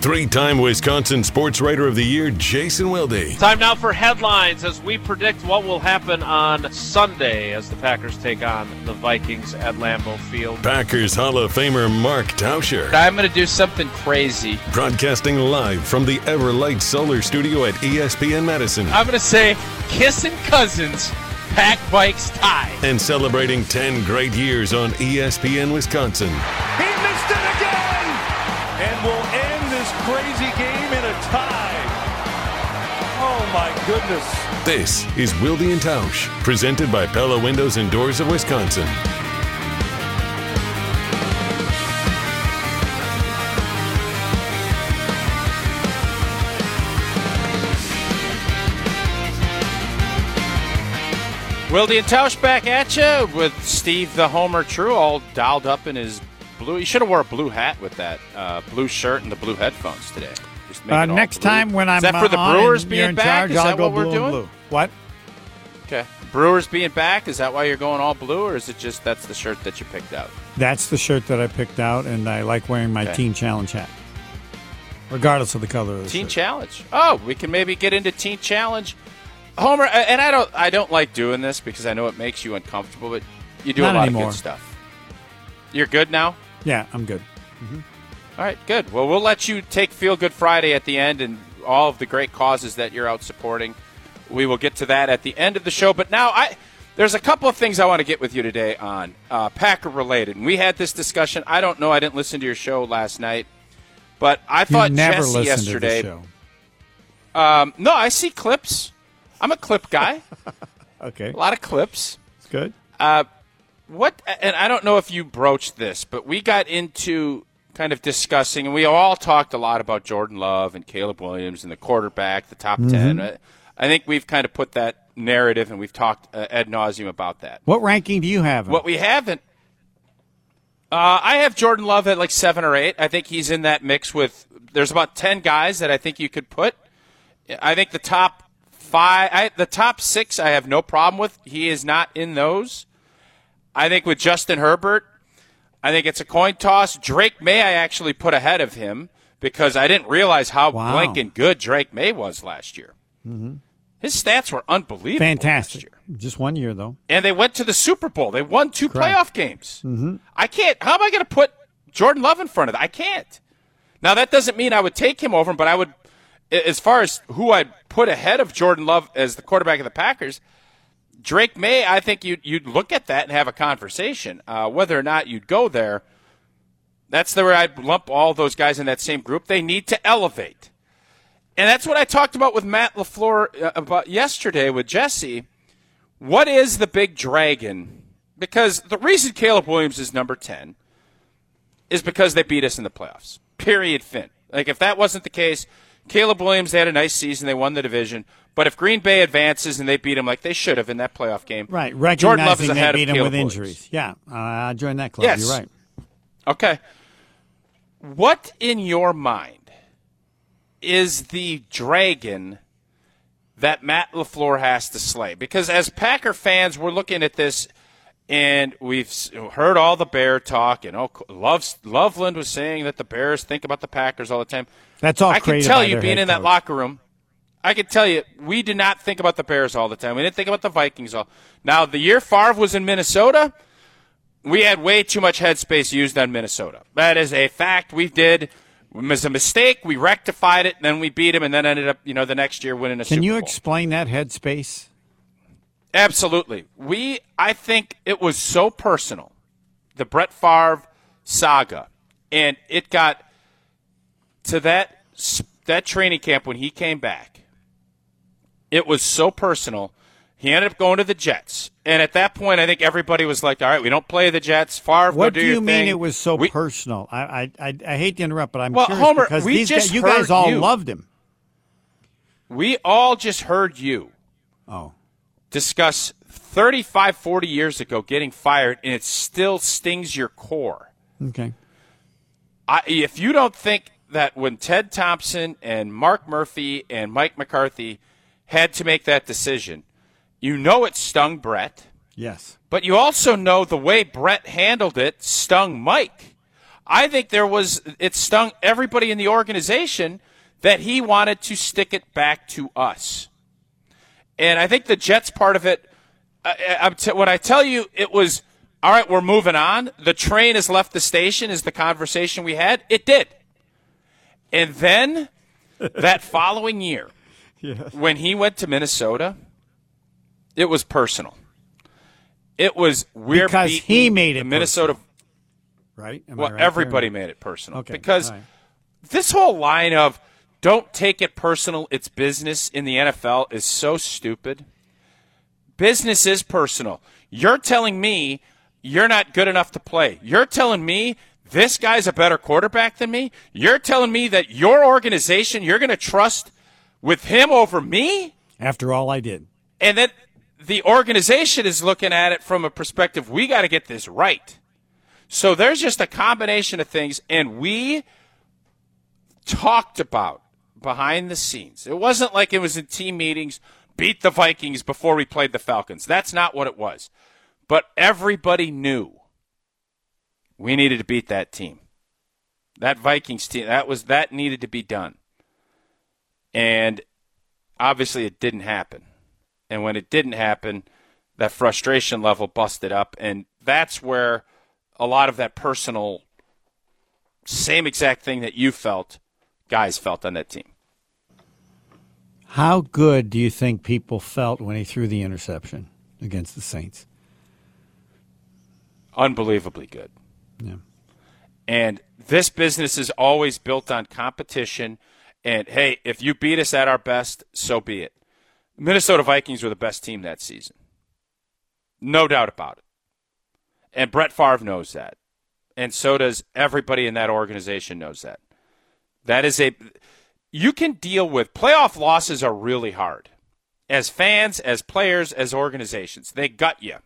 Three-time Wisconsin Sports Writer of the Year, Jason Wilde. Time now for headlines as we predict what will happen on Sunday as the Packers take on the Vikings at Lambeau Field. Packers Hall of Famer Mark Tauscher. I'm going to do something crazy. Broadcasting live from the Everlight Solar Studio at ESPN Madison. I'm going to say kissing cousins, Pack Vikes tie. And celebrating 10 great years on ESPN Wisconsin. He missed it again! And will end this crazy game in a tie. Oh my goodness. This is Wilde and Tausch, presented by Pella Windows and Doors of Wisconsin. Wilde and Tausch back at you with Steve the Homer True all dialed up in his blue. You should have wore a blue hat with that blue shirt and the blue headphones today. Just make it all next blue. time when I'm is that for the Brewers being in back? charge, Is I'll that go what we're blue doing? and blue. What? Okay. Brewers being back, is that why you're going all blue, or is it just that's the shirt that you picked out? That's the shirt that I picked out, and I like wearing my Teen Challenge hat, regardless of the color of the Teen shirt. Challenge. Oh, we can maybe get into Teen Challenge. Homer, and I don't like doing this because I know it makes you uncomfortable, but you do Not a lot anymore. of good stuff. You're good now? Yeah, I'm good. All right, good. Well, we'll let you take Feel Good Friday at the end and all of the great causes that you're out supporting. We will get to that at the end of the show. But now there's a couple of things I want to get with you today on Packer-related. And we had this discussion. I don't know. I didn't listen to your show last night. But I thought never Jesse listened yesterday. to the show. No, I see clips. I'm a clip guy. Okay, A lot of clips. it's good. What? And I don't know if you broached this, but we got into kind of discussing, and we all talked a lot about Jordan Love and Caleb Williams and the quarterback, the top 10. I think we've kind of put that narrative, and we've talked ad nauseum about that. What ranking do you have him? What we haven't, I have Jordan Love at like 7 or 8. I think he's in that mix with. There's about 10 guys that I think you could put. I think the top 5, the top 6, I have no problem with. He is not in those. I think with Justin Herbert, I think it's a coin toss. Drake May I actually put ahead of him because I didn't realize how blanking good Drake May was last year. Mm-hmm. His stats were unbelievable. Fantastic. Last year. Just 1 year, though. And they went to the Super Bowl. They won 2 Correct. playoff games. Mm-hmm. I can't. How am I going to put Jordan Love in front of that? I can't. Now, that doesn't mean I would take him over him, but I would, as far as who I'd put ahead of Jordan Love as the quarterback of the Packers, Drake May, I think you'd look at that and have a conversation. Whether or not you'd go there, that's where I'd lump all those guys in that same group. They need to elevate. And that's what I talked about with Matt LaFleur about yesterday with Jesse. What is the big dragon? Because the reason Caleb Williams is number 10 is because they beat us in the playoffs. Period, fin. Like, if that wasn't the case, Caleb Williams, they had a nice season. They won the division. But if Green Bay advances and they beat them like they should have in that playoff game, Right, Jordan Love is recognizing ahead they of beat him Caleb with Williams. injuries. Yeah, I joined that club. Yes. You're right. Okay. What in your mind is the dragon that Matt LaFleur has to slay? Because as Packer fans, we're looking at this, and we've heard all the Bear talk, and Loveland was saying that the Bears think about the Packers all the time. That's all I can created tell by you, their being head in that coach. locker room, I can tell you, we did not think about the Bears all the time. We didn't think about the Vikings all. Now, the year Favre was in Minnesota, we had way too much headspace used on Minnesota. That is a fact. We did. It was a mistake. We rectified it, and then we beat him, and then ended up, the next year winning a Super Can you Bowl. explain that headspace? Absolutely. I think it was so personal, the Brett Favre saga, and it got to that training camp when he came back. It was so personal. He ended up going to the Jets. And at that point, I think everybody was like, all right, we don't play the Jets. Favre, What go do your you mean thing. it was so personal? I hate to interrupt, but I'm Well, curious Homer, because we just you guys heard all you. loved him. We all just heard you Oh. discuss 35, 40 years ago getting fired, and it still stings your core. Okay. If you don't think that when Ted Thompson and Mark Murphy and Mike McCarthy had to make that decision, you know it stung Brett, Yes. but you also know the way Brett handled it stung Mike. I think it stung everybody in the organization that he wanted to stick it back to us. And I think the Jets part of it, when I tell you it was, all right, we're moving on, the train has left the station is the conversation we had, it did. And then that following year, when he went to Minnesota, it was personal. It was because he made it Minnesota, personal. Right? Well, everybody made it personal. Okay. Because this whole line of don't take it personal, it's business in the NFL is so stupid. Business is personal. You're telling me you're not good enough to play. You're telling me this guy's a better quarterback than me. You're telling me that your organization, you're going to trust with him over me? After all I did. And then the organization is looking at it from a perspective, we got to get this right. So there's just a combination of things, and we talked about behind the scenes. It wasn't like it was in team meetings, beat the Vikings before we played the Falcons. That's not what it was. But everybody knew we needed to beat that team. That Vikings team, that needed to be done. And obviously it didn't happen. And when it didn't happen, that frustration level busted up, and that's where a lot of that personal, same exact thing that you felt, guys felt on that team. How good do you think people felt when he threw the interception against the Saints? Unbelievably good. Yeah. And this business is always built on competition. And, hey, if you beat us at our best, so be it. Minnesota Vikings were the best team that season. No doubt about it. And Brett Favre knows that. And so does everybody in that organization knows that. That is you can deal with playoff losses are really hard. As fans, as players, as organizations, they gut you.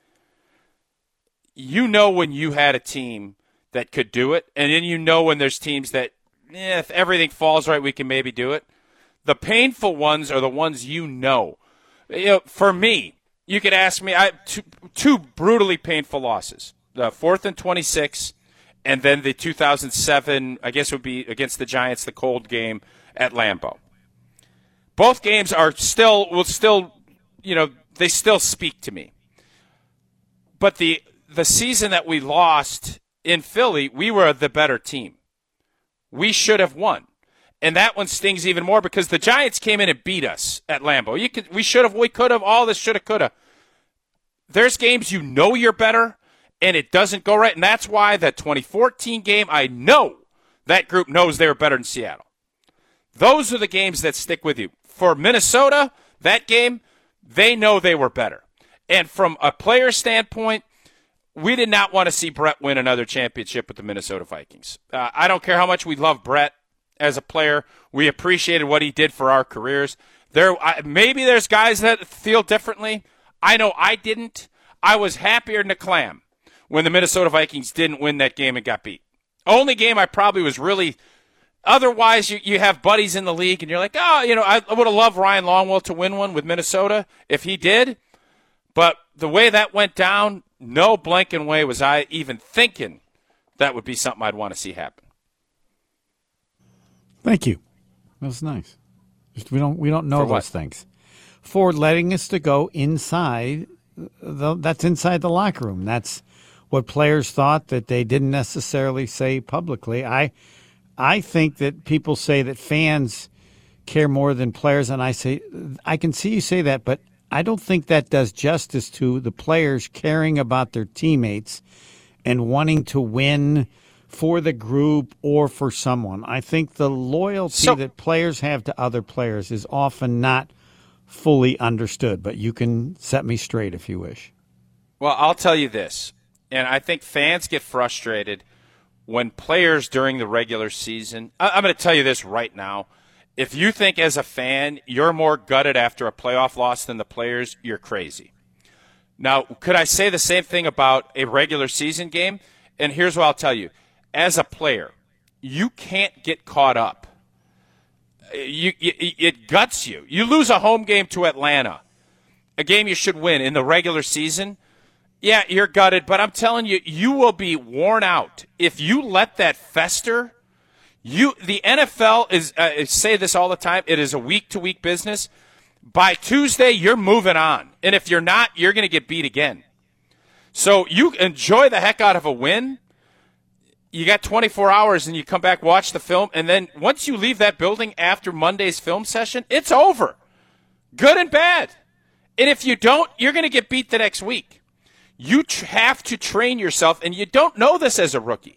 You know when you had a team that could do it, and then you know when there's teams that, if everything falls right, we can maybe do it. The painful ones are the ones you know. For me, you could ask me, two brutally painful losses. The 4th and 26, and then the 2007, I guess it would be against the Giants, the cold game at Lambeau. Both games are they still speak to me. But the season that we lost in Philly, we were the better team. We should have won. And that one stings even more because the Giants came in and beat us at Lambeau. We should have, we could have, all this should have, could have. There's games you know you're better, and it doesn't go right. And that's why that 2014 game, I know that group knows they were better than Seattle. Those are the games that stick with you. For Minnesota, that game, they know they were better. And from a player standpoint, we did not want to see Brett win another championship with the Minnesota Vikings. I don't care how much we love Brett as a player. We appreciated what he did for our careers. Maybe there's guys that feel differently. I know I didn't. I was happier than a clam when the Minnesota Vikings didn't win that game and got beat. Only game I probably was really – otherwise, you have buddies in the league, and you're like, I would have loved Ryan Longwell to win one with Minnesota if he did. But the way that went down, no blanking way was I even thinking that would be something I'd want to see happen. Thank you. That was nice. We don't know those things. For letting us to go inside, that's inside the locker room. That's what players thought that they didn't necessarily say publicly. I think that people say that fans care more than players, and I say I can see you say that, but I don't think that does justice to the players caring about their teammates and wanting to win for the group or for someone. I think the loyalty that players have to other players is often not fully understood, but you can set me straight if you wish. Well, I'll tell you this, and I think fans get frustrated when players during the regular season, I'm going to tell you this right now, if you think as a fan you're more gutted after a playoff loss than the players, you're crazy. Now, could I say the same thing about a regular season game? And here's what I'll tell you. As a player, you can't get caught up. It guts you. You lose a home game to Atlanta, a game you should win in the regular season. Yeah, you're gutted, but I'm telling you, you will be worn out if you let that fester. The NFL is I say this all the time. It is a week-to-week business. By Tuesday, you're moving on, and if you're not, you're going to get beat again. So you enjoy the heck out of a win. You got 24 hours, and you come back, watch the film, and then once you leave that building after Monday's film session, it's over, good and bad. And if you don't, you're going to get beat the next week. You have to train yourself, and you don't know this as a rookie.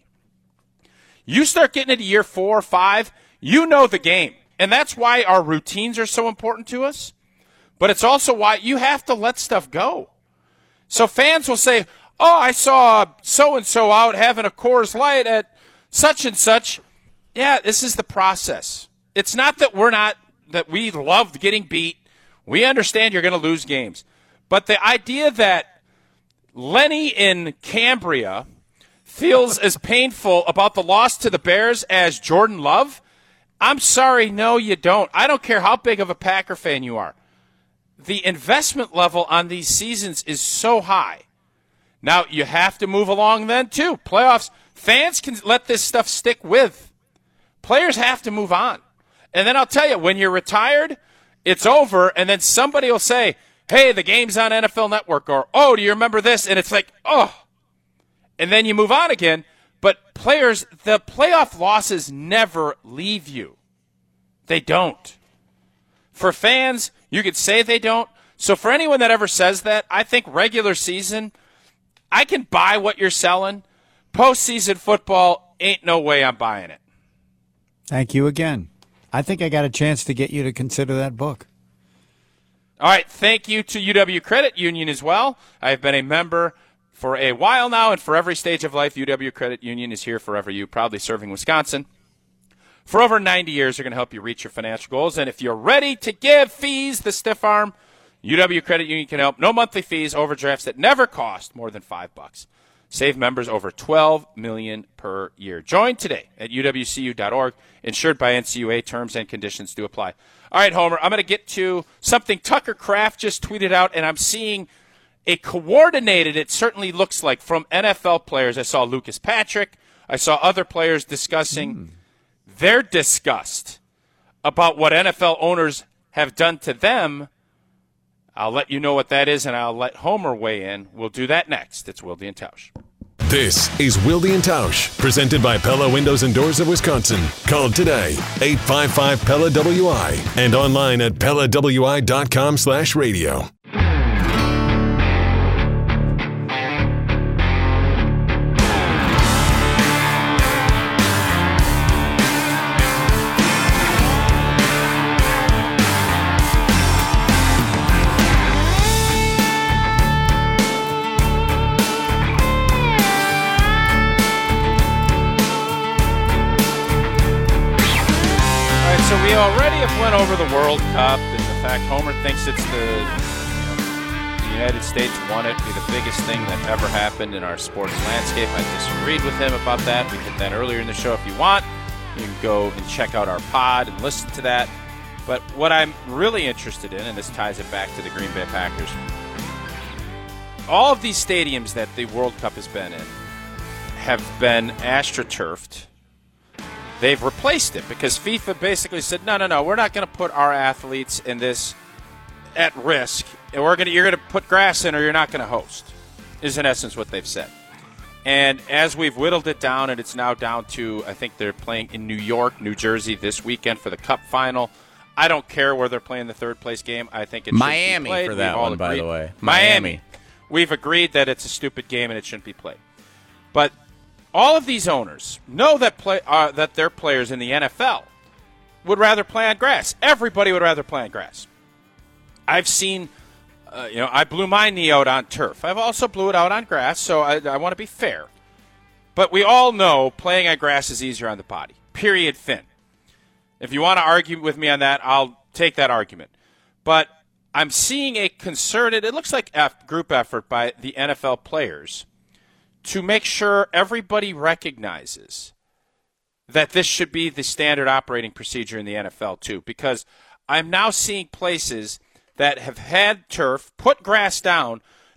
You start getting into year 4 or 5, you know the game. And that's why our routines are so important to us. But it's also why you have to let stuff go. So fans will say, oh, I saw so-and-so out having a Coors Light at such and such. Yeah, this is the process. It's not that that we loved getting beat. We understand you're going to lose games. But the idea that Lenny in Cambria feels as painful about the loss to the Bears as Jordan Love, I'm sorry, no, you don't. I don't care how big of a Packer fan you are. The investment level on these seasons is so high. Now, you have to move along then, too. Playoffs, fans can let this stuff stick with. Players have to move on. And then I'll tell you, when you're retired, it's over, and then somebody will say, hey, the game's on NFL Network, or, oh, do you remember this? And it's like, oh. And then you move on again. But players, the playoff losses never leave you. They don't. For fans, you could say they don't. So for anyone that ever says that, I think regular season, I can buy what you're selling. Postseason football, ain't no way I'm buying it. Thank you again. I think I got a chance to get you to consider that book. All right, thank you to UW Credit Union as well. I've been a member for a while now, and for every stage of life, UW Credit Union is here forever you, proudly serving Wisconsin. For over 90 years, they're going to help you reach your financial goals, and if you're ready to give fees the stiff arm, UW Credit Union can help. No monthly fees, overdrafts that never cost more than $5. Save members over $12 million per year. Join today at uwcu.org. Insured by NCUA. Terms and conditions do apply. All right, Homer, I'm going to get to something Tucker Kraft just tweeted out, and I'm seeing a coordinated, it certainly looks like, from NFL players. I saw Lucas Patrick. I saw other players discussing their disgust about what NFL owners have done to them. I'll let you know what that is, and I'll let Homer weigh in. We'll do that next. It's Wilde and Tausch. This is Wilde and Tausch, presented by Pella Windows and Doors of Wisconsin. Call today, 855-PELLA-WI, and online at PellaWI.com/radio. We already have went over the World Cup, and the fact Homer thinks it's the United States won it, be the biggest thing that ever happened in our sports landscape. I disagreed with him about that. We did that earlier in the show. If you want, you can go and check out our pod and listen to that. But what I'm really interested in, and this ties it back to the Green Bay Packers, all of these stadiums that the World Cup has been in have been AstroTurfed. They've replaced it because FIFA basically said, no, we're not going to put our athletes in this at risk. And you're going to put grass in or you're not going to host, is in essence what they've said. And as we've whittled it down, and it's now down to, I think they're playing in New York, New Jersey this weekend for the Cup final. I don't care where they're playing the third place game. I think it should Miami be played. for that one, by the way. Miami. We've agreed that it's a stupid game and it shouldn't be played. But all of these owners know that that their players in the NFL would rather play on grass. Everybody would rather play on grass. I've seen, I blew my knee out on turf. I've also blew it out on grass, so I want to be fair. But we all know playing on grass is easier on the body. Period, fin. If you want to argue with me on that, I'll take that argument. But I'm seeing a concerted, it looks like a group effort by the NFL players to make sure everybody recognizes that this should be the standard operating procedure in the NFL too, because I'm now seeing places that have had turf, put grass down,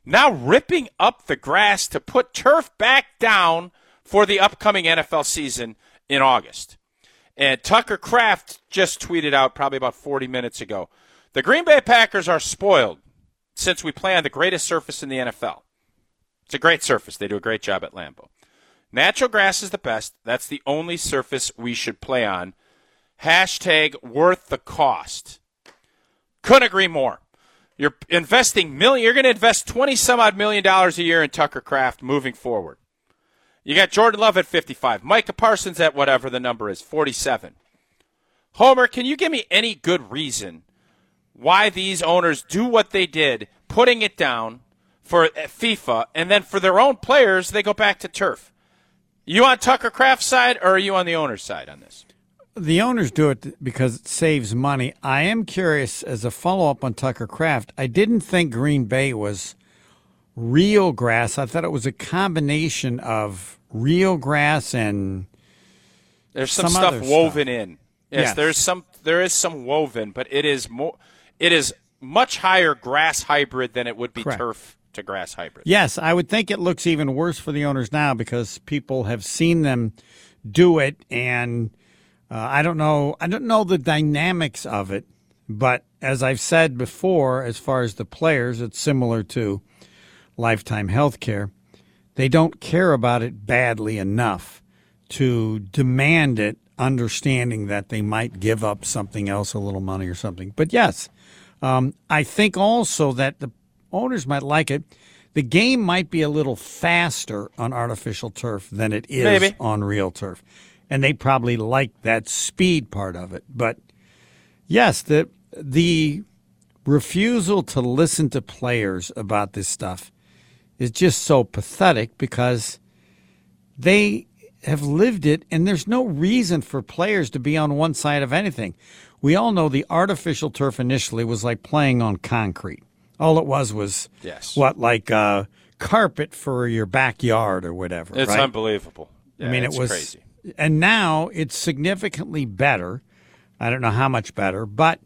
now ripping up the grass to put turf back down for the upcoming NFL season in August. And Tucker Kraft just tweeted out probably about 40 minutes ago, the Green Bay Packers are spoiled since we play on the greatest surface in the NFL. It's a great surface. They do a great job at Lambeau. Natural grass is the best. That's the only surface we should play on. Hashtag worth the cost. Couldn't agree more. You're investing you're going to invest $20-some-odd million a year in Tucker Kraft moving forward. You got Jordan Love at 55. Micah Parsons at whatever the number is, 47. Homer, can you give me any good reason why these owners do what they did, putting it down for FIFA, and then for their own players, they go back to turf? You on Tucker Kraft's side, or are you on the owner's side on this? The owners do it because it saves money. I am curious, as a follow-up on Tucker Kraft, I didn't think Green Bay was real grass. I thought it was a combination of real grass and there's some stuff woven in. Yes, there is some woven, but it is much higher grass hybrid than it would be Correct. Turf to grass hybrid. Yes, I would think it looks even worse for the owners now because people have seen them do it, and I don't know the dynamics of it, but as I've said before, as far as the players, it's similar to Lifetime Healthcare. They don't care about it badly enough to demand it, understanding that they might give up something else, a little money or something. But yes, I think also that the owners might like it. The game might be a little faster on artificial turf than it is on real turf. And they probably like that speed part of it. But yes, the refusal to listen to players about this stuff is just so pathetic because they have lived it, and there's no reason for players to be on one side of anything. We all know the artificial turf initially was like playing on concrete. All it was like carpet for your backyard or whatever. It's right? Unbelievable. Yeah, I mean, it was crazy. And now it's significantly better. I don't know how much better, but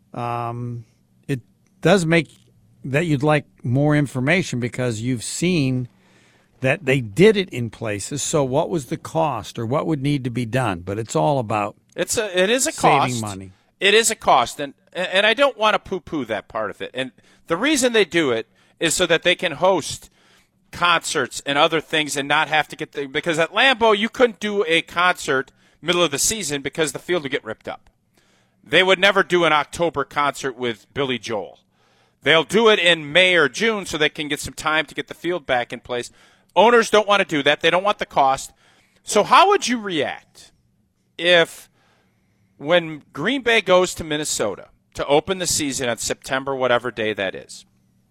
it does make that you'd like more information because you've seen that they did it in places. So what was the cost or what would need to be done? But it's all about it is a saving cost. Money. It is a cost, and I don't want to poo-poo that part of it. And the reason they do it is so that they can host concerts and other things and not have to get because at Lambeau you couldn't do a concert middle of the season because the field would get ripped up. They would never do an October concert with Billy Joel. They'll do it in May or June so they can get some time to get the field back in place. Owners don't want to do that. They don't want the cost. So how would you react if when Green Bay goes to Minnesota to open the season on September, whatever day that is,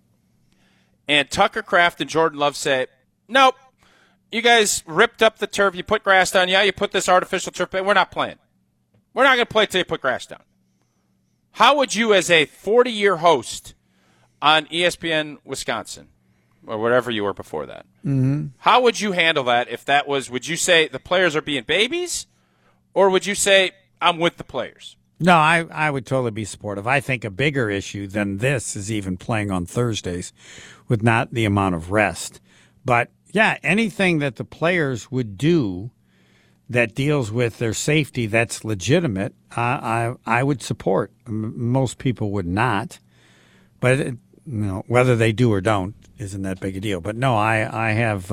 and Tucker Kraft and Jordan Love say, nope, you guys ripped up the turf, you put grass down, you put this artificial turf, we're not playing. We're not going to play until you put grass down. How would you, as a 40-year host on ESPN Wisconsin, or whatever you were before that, how would you handle that if that was, would you say the players are being babies, or would you say, I'm with the players? No, I would totally be supportive. I think a bigger issue than this is even playing on Thursdays with not the amount of rest. But, yeah, anything that the players would do that deals with their safety that's legitimate, I would support. Most people would not. But, whether they do or don't isn't that big a deal. But, no, I have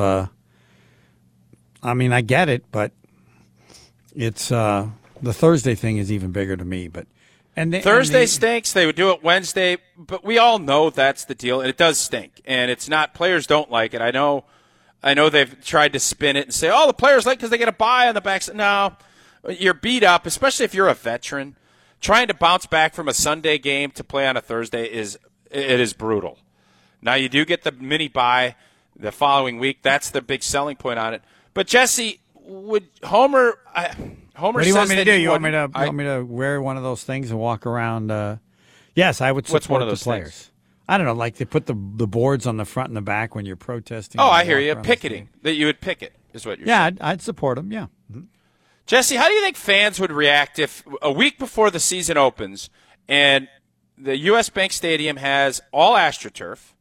I get it, but it's the Thursday thing is even bigger to me. But Thursday stinks. They would do it Wednesday, but we all know that's the deal, and it does stink. And it's not players don't like it. I know they've tried to spin it and say, oh, the players like because they get a bye on the back. No, you're beat up, especially if you're a veteran. Trying to bounce back from a Sunday game to play on a Thursday is brutal. Now you do get the mini bye the following week. That's the big selling point on it. But Jesse, would Homer? Homer what do you want me to do? You want me to wear one of those things and walk around? Yes, I would support what's one of those the players. Things? I don't know, like they put the boards on the front and the back when you're protesting. Oh, I hear you. Picketing. That you would picket is what you're saying. Yeah, I'd support them, yeah. Mm-hmm. Jesse, how do you think fans would react if a week before the season opens and the U.S. Bank Stadium has all AstroTurf,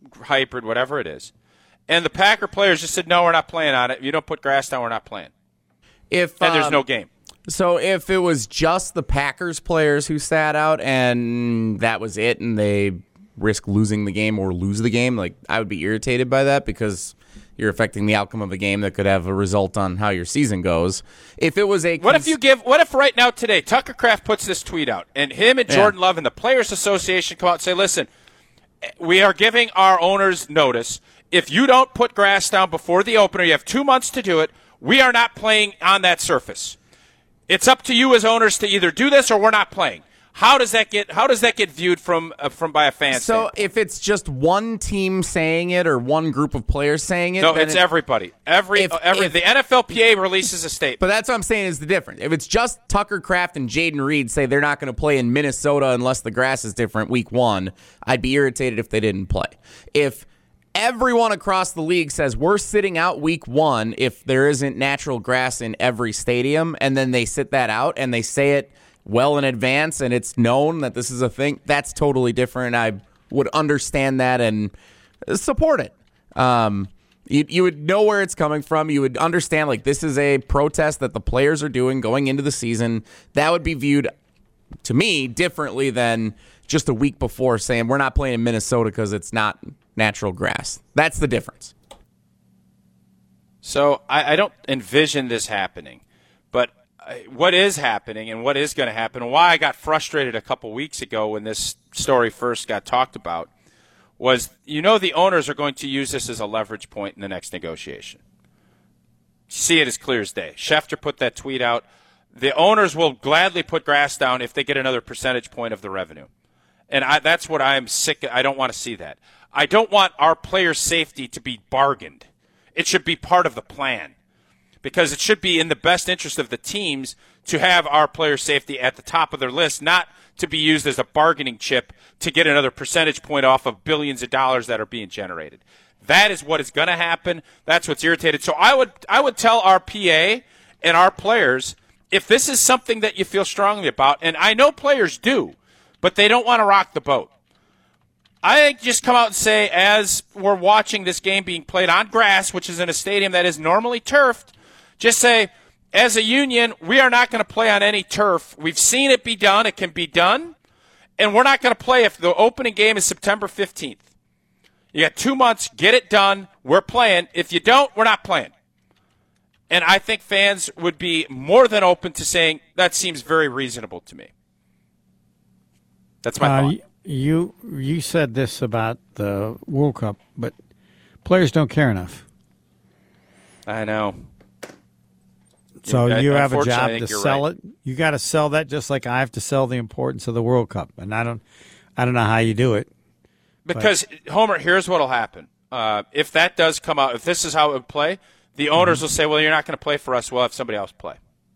hybrid, whatever it is. And the Packer players just said, no, we're not playing on it. If you don't put grass down, we're not playing. And there's no game. So if it was just the Packers players who sat out and that was it and they risk losing the game or lose the game, like I would be irritated by that because you're affecting the outcome of a game that could have a result on how your season goes. If it was what if right now today Tucker Kraft puts this tweet out and him and Jordan Love and the Players Association come out and say, listen, we are giving our owners notice. If you don't put grass down before the opener, you have 2 months to do it. We are not playing on that surface. It's up to you as owners to either do this or we're not playing. How does that get viewed from by a fan? So if it's just one team saying it or one group of players saying it, no, it's everybody. The NFLPA releases a statement. But that's what I'm saying is the difference. If it's just Tucker Kraft and Jaden Reed say they're not going to play in Minnesota unless the grass is different week 1, I'd be irritated if they didn't play. If everyone across the league says we're sitting out week 1 if there isn't natural grass in every stadium, and then they sit that out and they say it well in advance and it's known that this is a thing, that's totally different. I would understand that and support it. You would know where it's coming from. You would understand, like, this is a protest that the players are doing going into the season. That would be viewed, to me, differently than just a week before saying we're not playing in Minnesota because it's not natural grass. That's the difference. So I don't envision this happening, but what is happening and what is going to happen, and why I got frustrated a couple weeks ago when this story first got talked about, was the owners are going to use this as a leverage point in the next negotiation. See it as clear as day. Schefter put that tweet out. The owners will gladly put grass down if they get another percentage point of the revenue. And that's what I'm sick of. I don't want to see that. I don't want our players' safety to be bargained. It should be part of the plan, because it should be in the best interest of the teams to have our player safety at the top of their list, not to be used as a bargaining chip to get another percentage point off of billions of dollars that are being generated. That is what is going to happen. That's what's irritated. So I would tell our PA and our players, if this is something that you feel strongly about, and I know players do, but they don't want to rock the boat. I think just come out and say, as we're watching this game being played on grass, which is in a stadium that is normally turfed, just say, as a union, we are not going to play on any turf. We've seen it be done. It can be done. And we're not going to play if the opening game is September 15th. You got 2 months. Get it done. We're playing. If you don't, we're not playing. And I think fans would be more than open to saying, that seems very reasonable to me. That's my thought. You said this about the World Cup, but players don't care enough. I know. So you have a job to sell it. You got to sell that just like I have to sell the importance of the World Cup, and I don't know how you do it. Because Homer, here's what'll happen. If that does come out, if this is how it would play, the owners will say, "Well, you're not going to play for us. We'll have somebody else play."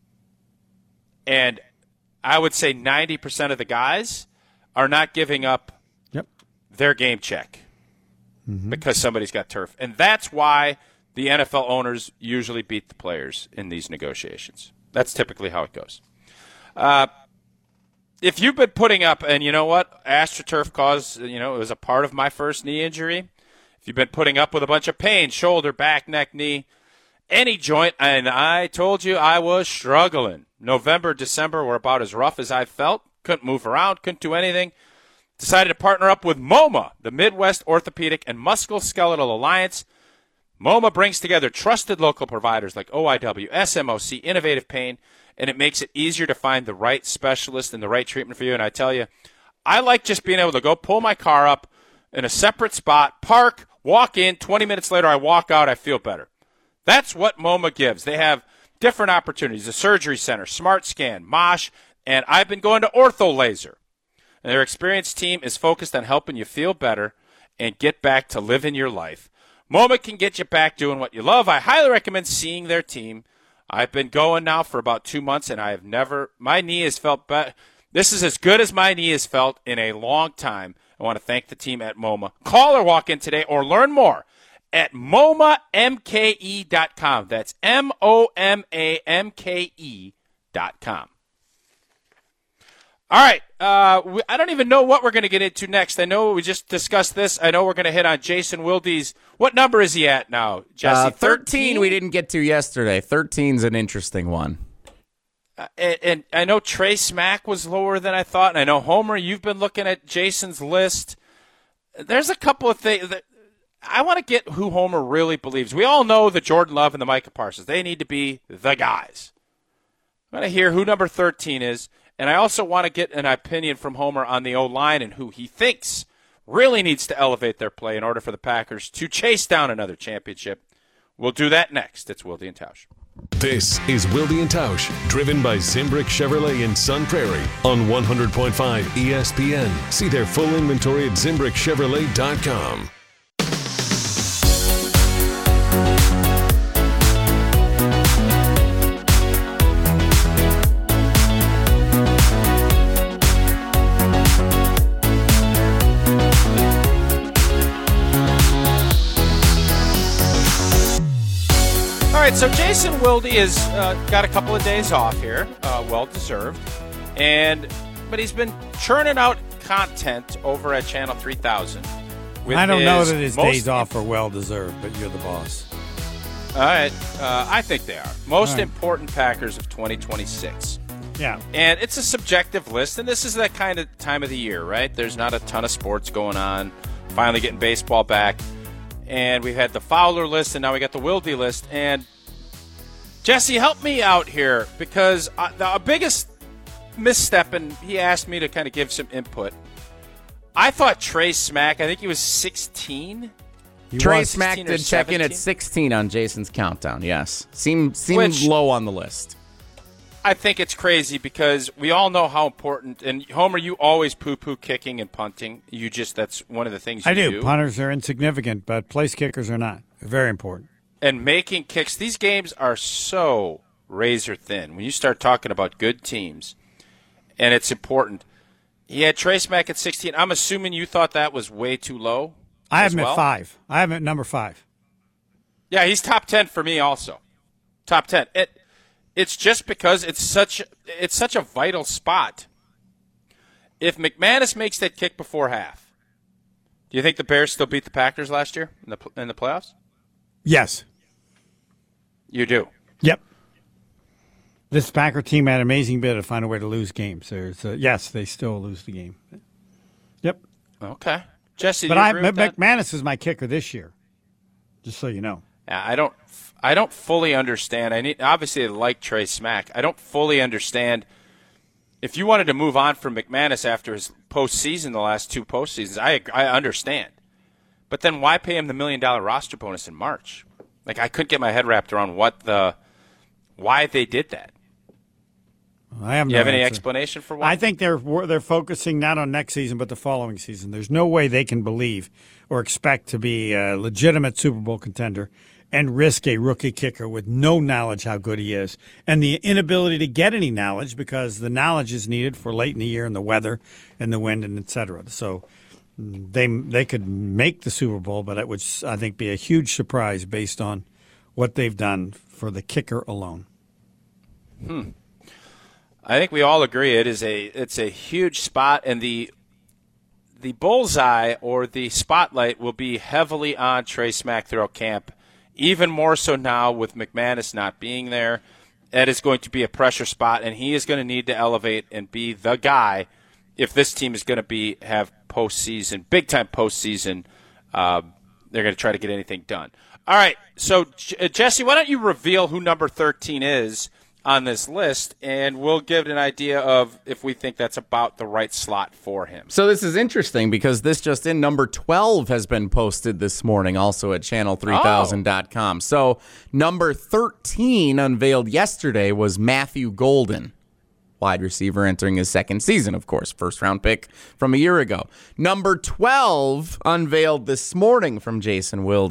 And I would say 90% of the guys are not giving up their game check because somebody's got turf, and that's why the NFL owners usually beat the players in these negotiations. That's typically how it goes. If you've been putting up, and you know what, AstroTurf caused, it was a part of my first knee injury. If you've been putting up with a bunch of pain, shoulder, back, neck, knee, any joint, and I told you I was struggling. November, December were about as rough as I felt. Couldn't move around, couldn't do anything. Decided to partner up with MoMA, the Midwest Orthopedic and Musculoskeletal Alliance. MoMA brings together trusted local providers like OIW, SMOC, Innovative Pain, and it makes it easier to find the right specialist and the right treatment for you. And I tell you, I like just being able to go pull my car up in a separate spot, park, walk in, 20 minutes later I walk out, I feel better. That's what MoMA gives. They have different opportunities, the Surgery Center, Smart Scan, Mosh, and I've been going to Ortho Laser. And their experienced team is focused on helping you feel better and get back to living your life. MoMA can get you back doing what you love. I highly recommend seeing their team. I've been going now for about 2 months, and my knee has felt better. This is as good as my knee has felt in a long time. I want to thank the team at MoMA. Call or walk in today or learn more at MoMAMKE.com. That's MoMAMKE.com. All right, I don't even know what we're going to get into next. I know we just discussed this. I know we're going to hit on Jason Wilde's. What number is he at now, Jesse? 13 we didn't get to yesterday. 13's an interesting one. And I know Trey Smack was lower than I thought. And I know, Homer, you've been looking at Jason's list. There's a couple of things that I want to get who Homer really believes. We all know the Jordan Love and the Micah Parsons. They need to be the guys. I want to hear who number 13 is. And I also want to get an opinion from Homer on the O-line and who he thinks really needs to elevate their play in order for the Packers to chase down another championship. We'll do that next. It's Wilde and Tausch. This is Wilde and Tausch, driven by Zimbrick Chevrolet in Sun Prairie on 100.5 ESPN. See their full inventory at ZimbrickChevrolet.com. All right, so Jason Wilde has got a couple of days off here, well-deserved, but he's been churning out content over at Channel 3000. I don't know that his days off are well-deserved, but you're the boss. All right, I think they are. Most important Packers of 2026. Yeah. And it's a subjective list, and this is that kind of time of the year, right? There's not a ton of sports going on, finally getting baseball back. And we had the Fowler list, and now we got the Wilde list. And Jesse, help me out here, because the biggest misstep, and he asked me to kind of give some input. I thought Trey Smack, I think he was 16. Trey Smack did check in at 16 on Jason's countdown, yes. Seemed low on the list. I think it's crazy because we all know how important, and Homer, you always poo-poo kicking and punting. That's one of the things you do. I do. Punters are insignificant, but place kickers are not. They're very important. And making kicks, these games are so razor thin. When you start talking about good teams, and it's important. He had Trey Smack at 16. I'm assuming you thought that was way too low. I have him at 5. I have him at number 5. Yeah, he's top 10 for me also. Top 10. It's just because it's such a vital spot. If McManus makes that kick before half, do you think the Bears still beat the Packers last year in the playoffs? Yes. You do? Yep. This Packer team had an amazing bit to find a way to lose games. Yes, they still lose the game. Yep. Okay. Jesse, but McManus is my kicker this year, just so you know. Yeah, I don't fully understand. Obviously I like Trey Smack. I don't fully understand. If you wanted to move on from McManus after his postseason, the last 2 postseasons, I understand. But then why pay him the $1 million roster bonus in March? Like, I couldn't get my head wrapped around why they did that. I have no you have any answer. Explanation for why? I think they're focusing not on next season but the following season. There's no way they can believe or expect to be a legitimate Super Bowl contender and risk a rookie kicker with no knowledge how good he is and the inability to get any knowledge because the knowledge is needed for late in the year and the weather and the wind and et cetera. So they could make the Super Bowl, but it would, I think, be a huge surprise based on what they've done for the kicker alone. I think we all agree it's a huge spot, and the bullseye or the spotlight will be heavily on Trey Smack throughout camp, even more so now with McManus not being there. That is going to be a pressure spot, and he is going to need to elevate and be the guy if this team is going to have postseason, big-time postseason. They're going to try to get anything done. All right, so Jesse, why don't you reveal who number 13 is on this list, and we'll give an idea of if we think that's about the right slot for him. So this is interesting because this just in, number 12 has been posted this morning, also at channel3000.com. So number 13 unveiled yesterday was Matthew Golden, wide receiver entering his second season, of course, first-round pick from a year ago. Number 12 unveiled this morning from Jason Wilde,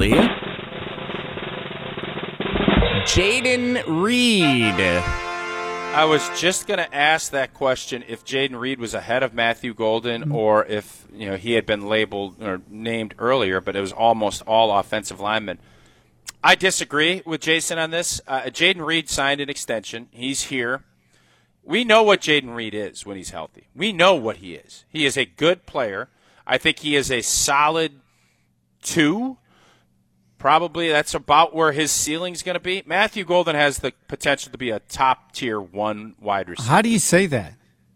Jayden Reed. I was just going to ask that question if Jayden Reed was ahead of Matthew Golden or if he had been labeled or named earlier, but it was almost all offensive linemen. I disagree with Jason on this. Jayden Reed signed an extension. He's here. We know what Jayden Reed is when he's healthy. We know what he is. He is a good player. I think he is a solid 2. Probably that's about where his ceiling's going to be. Matthew Golden has the potential to be a top-tier 1 wide receiver. How do you say that?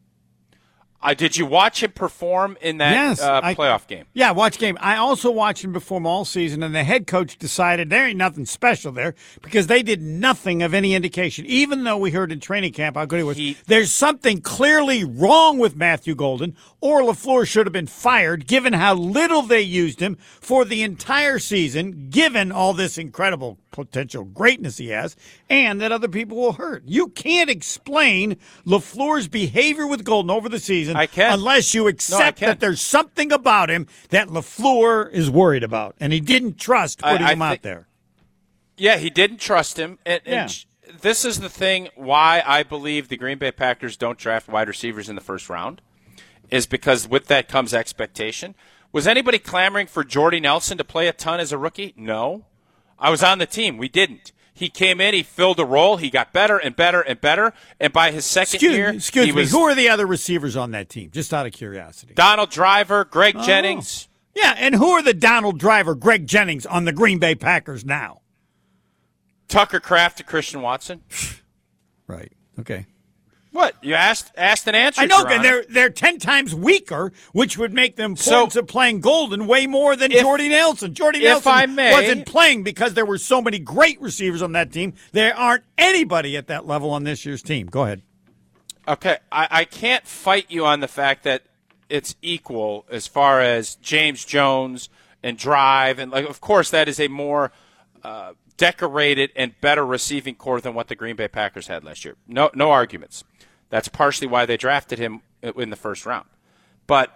Did you watch him perform in that playoff game? Yeah, watch game. I also watched him perform all season, and the head coach decided there ain't nothing special there because they did nothing of any indication. Even though we heard in training camp how good he was, there's something clearly wrong with Matthew Golden, or LaFleur should have been fired given how little they used him for the entire season, given all this incredible potential greatness he has, and that other people will hurt. You can't explain LaFleur's behavior with Golden over the season unless you accept that there's something about him that LaFleur is worried about, and he didn't trust putting him out there. Yeah, he didn't trust him. And this is the thing why I believe the Green Bay Packers don't draft wide receivers in the first round, is because with that comes expectation. Was anybody clamoring for Jordy Nelson to play a ton as a rookie? No. I was on the team. We didn't. He came in, he filled a role, he got better and better and better, and by his second year, excuse me, who are the other receivers on that team? Just out of curiosity. Donald Driver, Greg Jennings. Yeah, and who are the Donald Driver, Greg Jennings on the Green Bay Packers now? Tucker Kraft and Christian Watson. Right. Okay. What? You asked and answered. I know, and they're 10 times weaker, which would make them points of playing Golden way more than Jordy Nelson. Jordy Nelson wasn't playing because there were so many great receivers on that team. There aren't anybody at that level on this year's team. Go ahead. Okay, I can't fight you on the fact that it's equal as far as James Jones and Drive, and of course that is a more decorated and better receiving core than what the Green Bay Packers had last year. No arguments. That's partially why they drafted him in the first round. But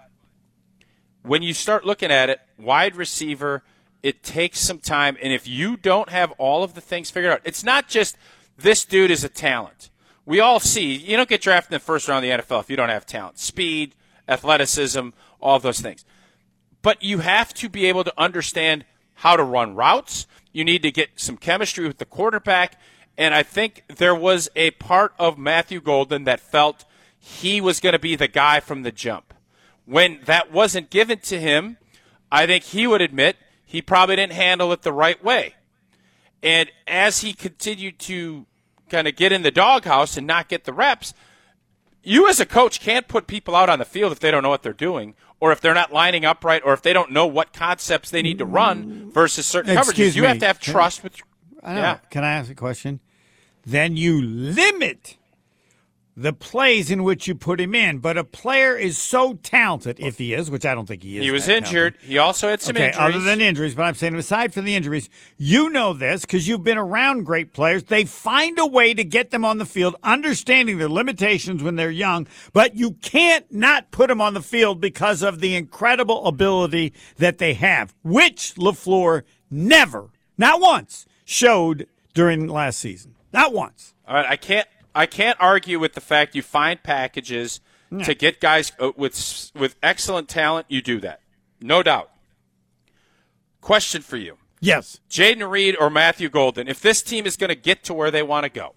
when you start looking at it, wide receiver, it takes some time. And if you don't have all of the things figured out, it's not just this dude is a talent. We all see, you don't get drafted in the first round of the NFL if you don't have talent. Speed, athleticism, all those things. But you have to be able to understand how to run routes. You need to get some chemistry with the quarterback. And I think there was a part of Matthew Golden that felt he was going to be the guy from the jump. When that wasn't given to him, I think he would admit he probably didn't handle it the right way. And as he continued to kind of get in the doghouse and not get the reps, you as a coach can't put people out on the field if they don't know what they're doing, or if they're not lining up right, or if they don't know what concepts they need to run versus certain coverages. You have to have trust with Can I ask a question? Then you limit the plays in which you put him in. But a player is so talented, if he is, which I don't think he is. He was injured. He also had some injuries. Other than injuries, but I'm saying aside from the injuries, you know this because you've been around great players. They find a way to get them on the field, understanding their limitations when they're young, but you can't not put them on the field because of the incredible ability that they have, which LaFleur never, not once, showed during last season. Not once. All right, I can't argue with the fact you find packages to get guys with excellent talent. You do that, no doubt. Question for you: Yes, Jayden Reed or Matthew Golden? If this team is going to get to where they want to go,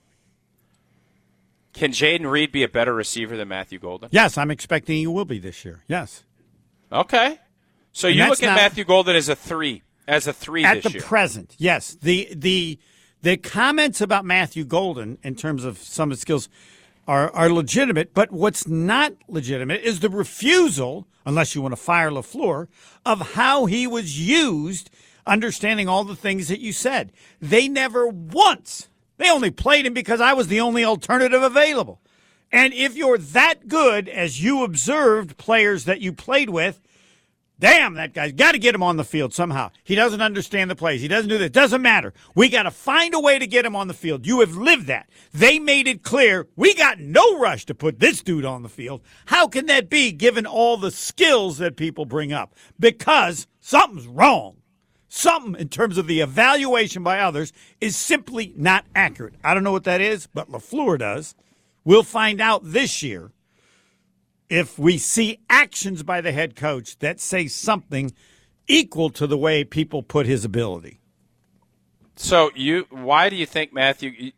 can Jayden Reed be a better receiver than Matthew Golden? Yes, I'm expecting he will be this year. Yes. Okay, so you look at Matthew Golden as a 3, at this the year. present. Yes, the comments about Matthew Golden in terms of some of his skills are legitimate, but what's not legitimate is the refusal, unless you want to fire LaFleur, of how he was used, understanding all the things that you said. They never once, they only played him because I was the only alternative available. And if you're that good as you observed players that you played with, damn, that guy's got to get him on the field somehow. He doesn't understand the plays. He doesn't do that. It doesn't matter. We got to find a way to get him on the field. You have lived that. They made it clear we got no rush to put this dude on the field. How can that be given all the skills that people bring up? Because something's wrong. Something in terms of the evaluation by others is simply not accurate. I don't know what that is, but LaFleur does. We'll find out this year if we see actions by the head coach that say something equal to the way people put his ability. So why do you think Matthew?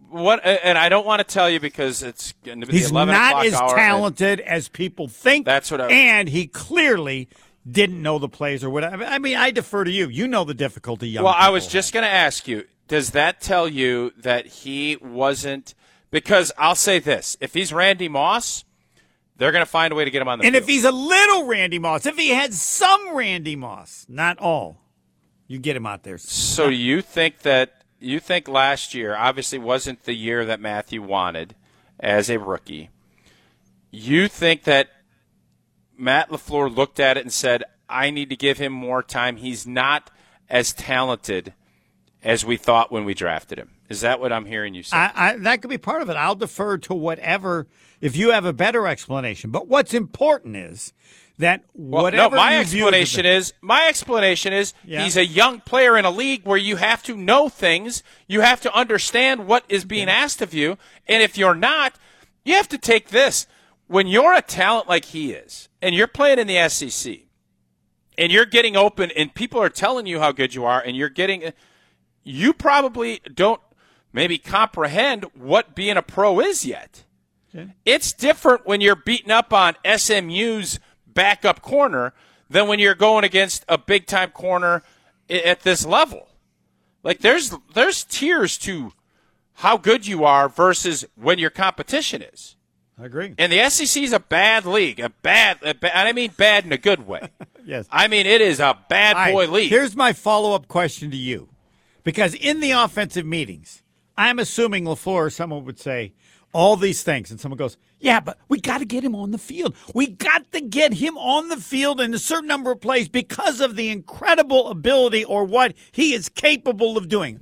What? And I don't want to tell you because it's going to be the 11 o'clock hour. He's not as talented as people think. That's what and he clearly didn't know the plays or whatever. I mean, I defer to you. You know the difficulty young people I was just going to ask you, does that tell you that he wasn't – because I'll say this. If he's Randy Moss, they're going to find a way to get him on the field. And if he's a little Randy Moss, if he had some Randy Moss, not all, you get him out there. So you think last year obviously wasn't the year that Matthew wanted as a rookie. You think that Matt LaFleur looked at it and said, I need to give him more time. He's not as talented as we thought when we drafted him. Is that what I'm hearing you say? That could be part of it. I'll defer to whatever, if you have a better explanation. But what's important is that whatever my explanation is he's a young player in a league where you have to know things. You have to understand what is being asked of you. And if you're not, you have to take this. When you're a talent like he is, and you're playing in the SEC, and you're getting open, and people are telling you how good you are, and you probably don't maybe comprehend what being a pro is yet. Okay. It's different when you're beating up on SMU's backup corner than when you're going against a big-time corner at this level. Like, there's tiers to how good you are versus when your competition is. I agree. And the SEC is a bad league. I mean bad in a good way. Yes. I mean, it is a bad boy league. Here's my follow-up question to you. Because in the offensive meetings, I'm assuming LaFleur or someone would say all these things. And someone goes, yeah, but we got to get him on the field. We got to get him on the field in a certain number of plays because of the incredible ability or what he is capable of doing.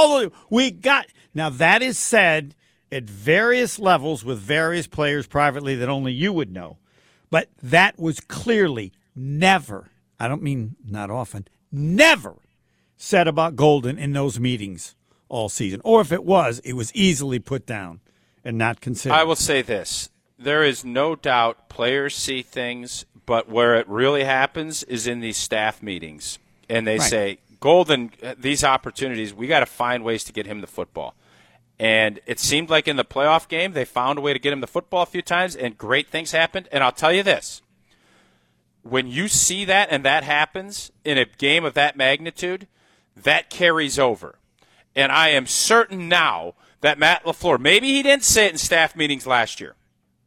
Now, that is said at various levels with various players privately that only you would know. But that was clearly never, I don't mean not often, never said about Golden in those meetings all season. Or if it was easily put down and not considered. I will say this. There is no doubt players see things, but where it really happens is in these staff meetings. And they say, Golden, these opportunities, we got to find ways to get him the football. And it seemed like in the playoff game, they found a way to get him the football a few times, and great things happened. And I'll tell you this. When you see that and that happens in a game of that magnitude, that carries over. And I am certain now that Matt LaFleur, maybe he didn't say it in staff meetings last year.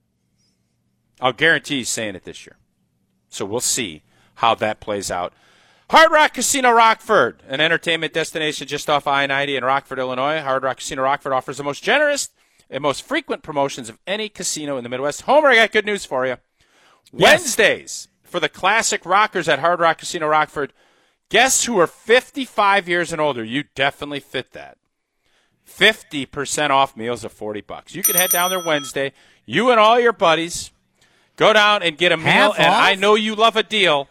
I'll guarantee he's saying it this year. So we'll see how that plays out. Hard Rock Casino Rockford, an entertainment destination just off I-90 in Rockford, Illinois. Hard Rock Casino Rockford offers the most generous and most frequent promotions of any casino in the Midwest. Homer, I got good news for you. Yes. Wednesdays for the classic rockers at Hard Rock Casino Rockford. Guests who are 55 years and older, you definitely fit that. 50% off meals of $40. You can head down there Wednesday. You and all your buddies go down and get a meal, and I know you love a deal.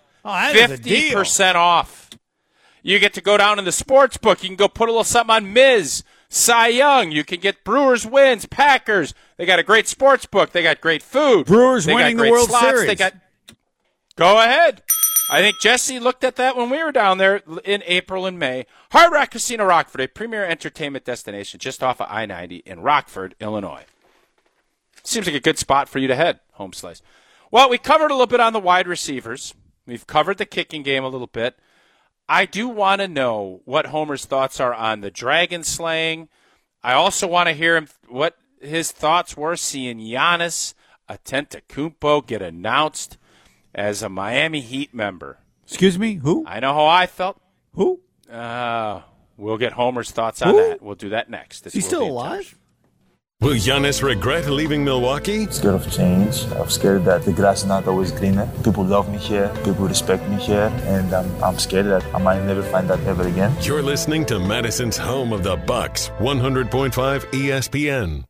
50% off. You get to go down in the sports book. You can go put a little something on Miz, Cy Young. You can get Brewers wins, Packers. They got a great sports book. They got great food. Brewers winning the World Series. Go ahead. I think Jesse looked at that when we were down there in April and May. Hard Rock Casino Rockford, a premier entertainment destination just off of I-90 in Rockford, Illinois. Seems like a good spot for you to head, Home Slice. Well, we covered a little bit on the wide receivers. We've covered the kicking game a little bit. I do want to know what Homer's thoughts are on the dragon slaying. I also want to hear him what his thoughts were seeing Giannis Antetokounmpo get announced as a Miami Heat member. Excuse me, who? I know how I felt. Who? We'll get Homer's thoughts on that. We'll do that next. Is he still alive? Will Giannis regret leaving Milwaukee? Scared of change. I'm scared that the grass is not always greener. People love me here. People respect me here. And I'm scared that I might never find that ever again. You're listening to Madison's home of the Bucks, 100.5 ESPN.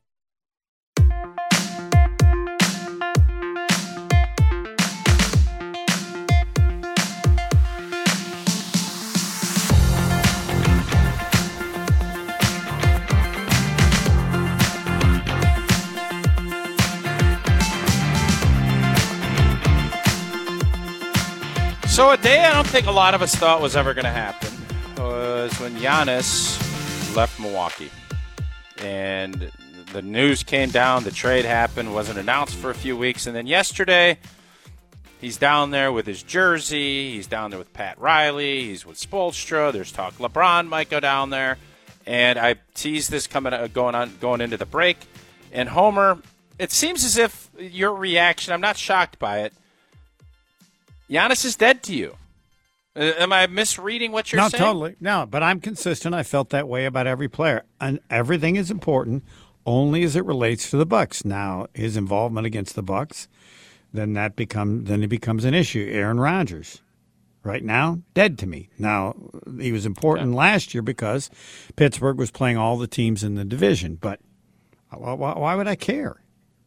So a day I don't think a lot of us thought was ever going to happen was when Giannis left Milwaukee. and the news came down. The trade happened, wasn't announced for a few weeks, and then yesterday he's down there with his jersey. He's down there with Pat Riley. He's with Spoelstra. There's talk LeBron might go down there, and I teased this going into the break. And Homer, it seems as if your reaction, I'm not shocked by it. Giannis is dead to you. Am I misreading what you're saying? No, totally. No, but I'm consistent. I felt that way about every player. And everything is important only as it relates to the Bucks. Now, his involvement against the Bucks, then it becomes an issue. Aaron Rodgers, right now, dead to me. Now, he was important last year because Pittsburgh was playing all the teams in the division. But why would I care?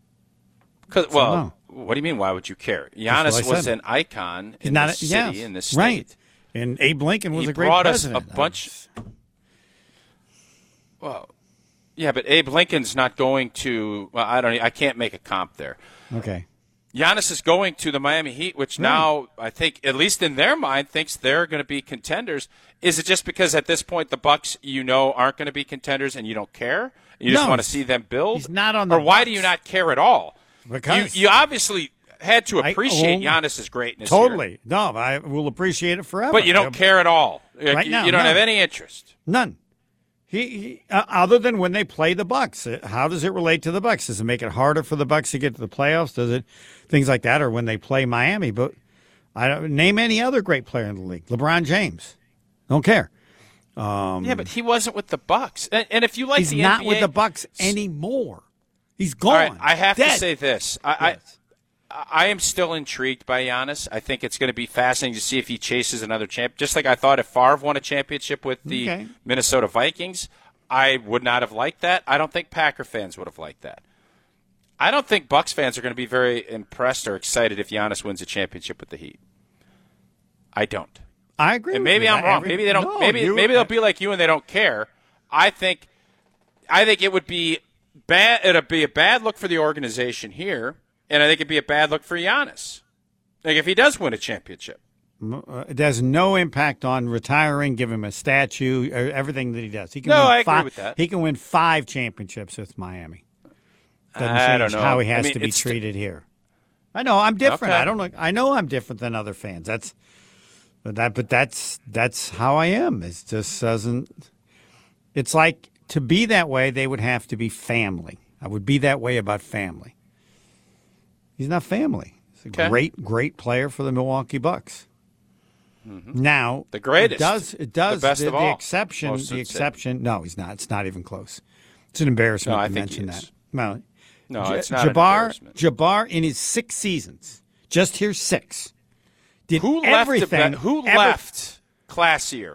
What do you mean, why would you care? Giannis was an icon in this city, in this state. Right. And Abe Lincoln was a great president. He brought us a bunch. Well, yeah, but Abe Lincoln's not going to I can't make a comp there. Okay. Giannis is going to the Miami Heat, which now I think, at least in their mind, thinks they're going to be contenders. Is it just because at this point the Bucks, aren't going to be contenders and you don't care? You just want to see them build? He's not on the Or why Bucks. do you not care at all? Because you obviously had to appreciate Giannis's greatness. Totally. Here. No, I will appreciate it forever. But you don't care at all. Right now, you don't have any interest. None. He other than when they play the Bucks. How does it relate to the Bucks? Does it make it harder for the Bucks to get to the playoffs? Does it things like that, or when they play Miami? But I don't name any other great player in the league. LeBron James. Don't care. Yeah, but he wasn't with the Bucks. And if you like he's the not NBA, with the Bucks anymore. He's gone. All right, I have Dead. to say this. I am still intrigued by Giannis. I think it's going to be fascinating to see if he chases another champ. Just like I thought if Favre won a championship with the Minnesota Vikings, I would not have liked that. I don't think Packer fans would have liked that. I don't think Bucks fans are going to be very impressed or excited if Giannis wins a championship with the Heat. I don't. I agree. And maybe I'm wrong. Maybe they don't. Maybe they'll be like you and they don't care. I think it would be bad. It'd be a bad look for the organization here. And I think it'd be a bad look for Giannis, like if he does win a championship. It has no impact on retiring. Give him a statue. Everything that he does, he can. I agree with that. He can win 5 championships with Miami. Doesn't I change don't know. how he has to be treated here. I know I'm different. Okay. I don't know. I know I'm different than other fans. But that's how I am. It just doesn't. It's like to be that way. They would have to be family. I would be that way about family. He's not family. He's a great player for the Milwaukee Bucks. Mm-hmm. Now, the greatest. It does. The best of all. The exception. No, he's not. It's not even close. It's an embarrassment to mention that. No, it's not. Jabbar in his 6 seasons, just here 6, did Who everything. Left classier?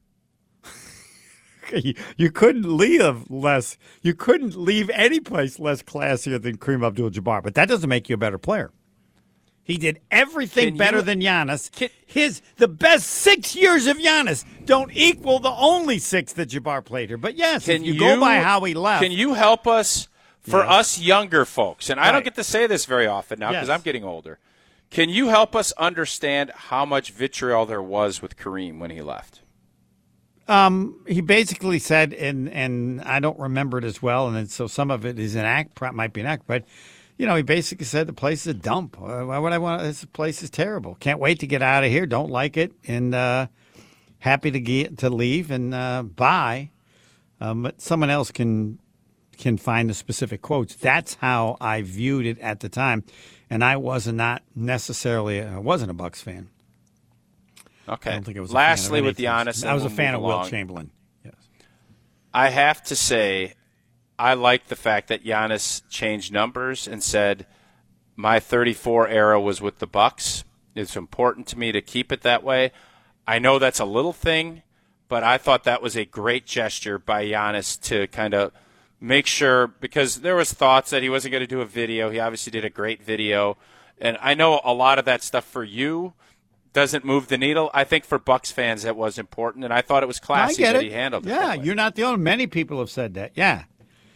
You couldn't leave less. You couldn't leave any place less classier than Kareem Abdul-Jabbar, but that doesn't make you a better player. He did everything better than Giannis. The best 6 years of Giannis don't equal the only 6 that Jabbar played here. But yes, if you go by how he left. Can you help us, us younger folks, and I don't get to say this very often now because I'm getting older. Can you help us understand how much vitriol there was with Kareem when he left? He basically said, and I don't remember it as well, and so some of it is an act, might be an act, but he basically said the place is a dump. Why would I want? This place is terrible. Can't wait to get out of here. Don't like it, and happy to leave and bye. But someone else can find the specific quotes. That's how I viewed it at the time, and I wasn't a Bucks fan. Okay. I don't think it was. Lastly, with Giannis, I was a fan of Wilt Chamberlain. Yes. I have to say, I like the fact that Giannis changed numbers and said, "My 34 era was with the Bucks. It's important to me to keep it that way." I know that's a little thing, but I thought that was a great gesture by Giannis to kind of make sure, because there was thoughts that he wasn't going to do a video. He obviously did a great video, and I know a lot of that stuff for you doesn't move the needle. I think for Bucks fans it was important, and I thought it was classy that he handled it. Yeah, you're not the only. Many people have said that. Yeah,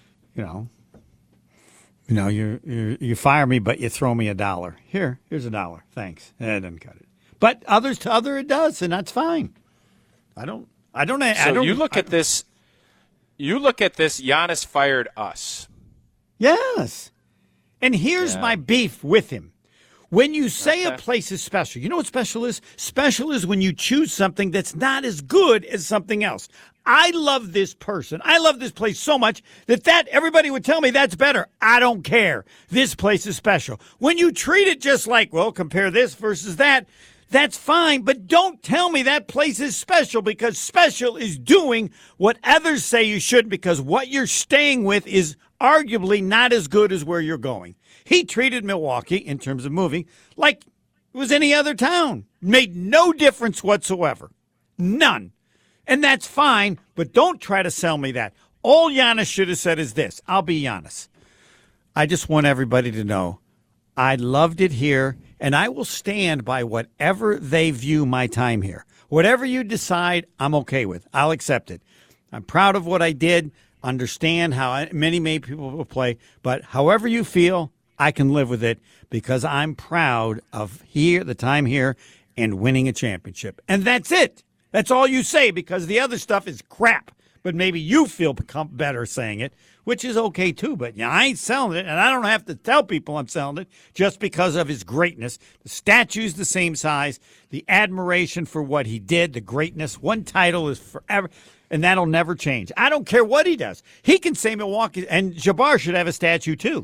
you fire me, but you throw me $1. Here's $1. Thanks. That doesn't cut it. But it does, and that's fine. I don't. So you look at this. You look at this, Giannis fired us. Yes. And here's my beef with him. When you say a place is special, you know what special is? Special is when you choose something that's not as good as something else. I love this person. I love this place so much that everybody would tell me that's better. I don't care. This place is special. When you treat it just like, well, compare this versus that, that's fine. But don't tell me that place is special, because special is doing what others say you shouldn't, because what you're staying with is arguably not as good as where you're going. He treated Milwaukee, in terms of moving, like it was any other town. Made no difference whatsoever. None. And that's fine, but don't try to sell me that. All Giannis should have said is this. I'll be Giannis. I just want everybody to know I loved it here, and I will stand by whatever they view my time here. Whatever you decide, I'm okay with. I'll accept it. I'm proud of what I did, understand how many people will play, but however you feel, I can live with it, because I'm proud of the time here and winning a championship. And that's it. That's all you say, because the other stuff is crap. But maybe you feel become better saying it, which is okay too. But I ain't selling it, and I don't have to tell people I'm selling it just because of his greatness. The statue's the same size, the admiration for what he did, the greatness. One title is forever, and that'll never change. I don't care what he does. He can say Milwaukee, and Jabbar should have a statue too.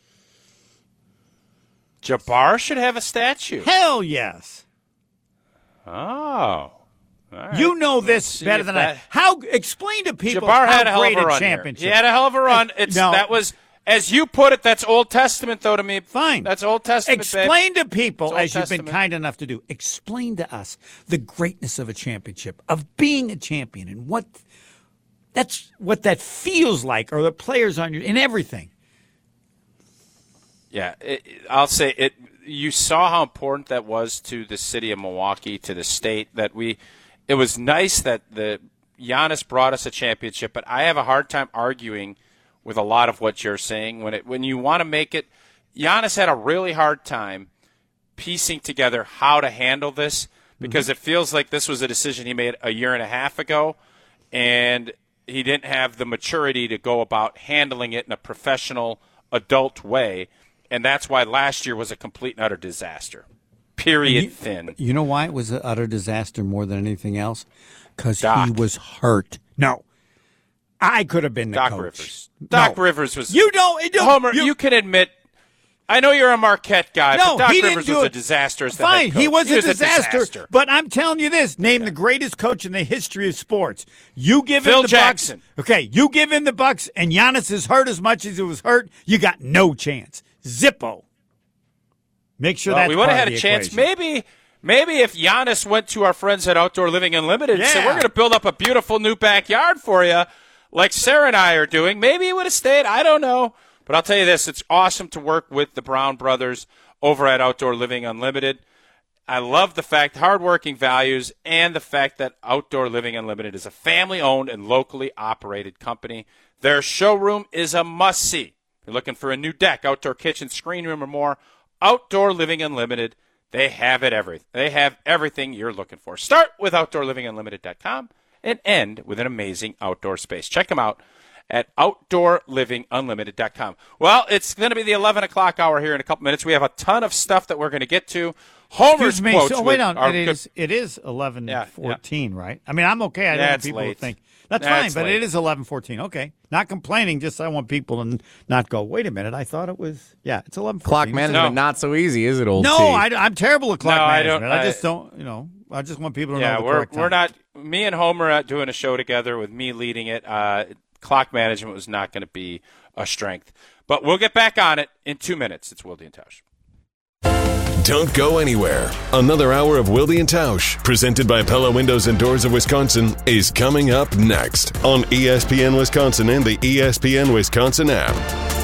Jabbar should have a statue. Hell yes. Oh. Right. You know this better than I. Explain to people Jabbar had how a hell great of a a run championship. Here. He had a hell of a run. That was, as you put it, that's Old Testament, though, to me. Fine. That's Old Testament, Explain babe. to people, as you've been Testament. kind enough to do, explain to us the greatness of a championship, of being a champion, and what that feels like, or the players on you, and everything. Yeah, I'll say it. You saw how important that was to the city of Milwaukee, to the state. It was nice that Giannis brought us a championship, but I have a hard time arguing with a lot of what you're saying. When you want to make it, Giannis had a really hard time piecing together how to handle this, because it feels like this was a decision he made a year and a half ago, and he didn't have the maturity to go about handling it in a professional, adult way. And that's why last year was a complete and utter disaster. Period. Thin. You know why it was an utter disaster more than anything else? Because he was hurt. No. I could have been the Doc coach. Rivers. Doc Rivers was. You don't. Homer, you can admit. I know you're a Marquette guy, No, but Doc he Rivers didn't do was it. a disaster as the Fine, head coach. he was a a disaster. But I'm telling you this: name the greatest coach in the history of sports. You give Phil him the Jackson. Bucks. Okay, you give him the Bucks, and Giannis is hurt as much as he was hurt. You got no chance. Zippo. Make sure that we would have had a chance. Maybe if Giannis went to our friends at Outdoor Living Unlimited and said, "We're going to build up a beautiful new backyard for you," like Sarah and I are doing, maybe he would have stayed. I don't know. But I'll tell you this, it's awesome to work with the Brown brothers over at Outdoor Living Unlimited. I love the fact, hardworking values, and the fact that Outdoor Living Unlimited is a family-owned and locally operated company. Their showroom is a must-see. If you're looking for a new deck, outdoor kitchen, screen room, or more, Outdoor Living Unlimited, they have it everything. They have everything you're looking for. Start with OutdoorLivingUnlimited.com and end with an amazing outdoor space. Check them out at OutdoorLivingUnlimited.com. Well, it's going to be the 11 o'clock hour here in a couple minutes. We have a ton of stuff that we're going to get to. Homer's quotes. So wait on. It is 11:14, right? I mean, I'm okay. I don't want people to think. That's fine, but it is 11:14. Okay. Not complaining, just I want people to not go, wait a minute, I thought it was, it's 11:14. Clock management, not so easy, is it, old T? No, I'm terrible at clock management. I just don't, I just want people to know the correct time. We're not, me and Homer are doing a show together with me leading it. Clock management was not going to be a strength. But we'll get back on it in 2 minutes. It's Wilde and Tausch. Don't go anywhere. Another hour of Wilde and Tausch, presented by Pella Windows and Doors of Wisconsin, is coming up next on ESPN Wisconsin and the ESPN Wisconsin app.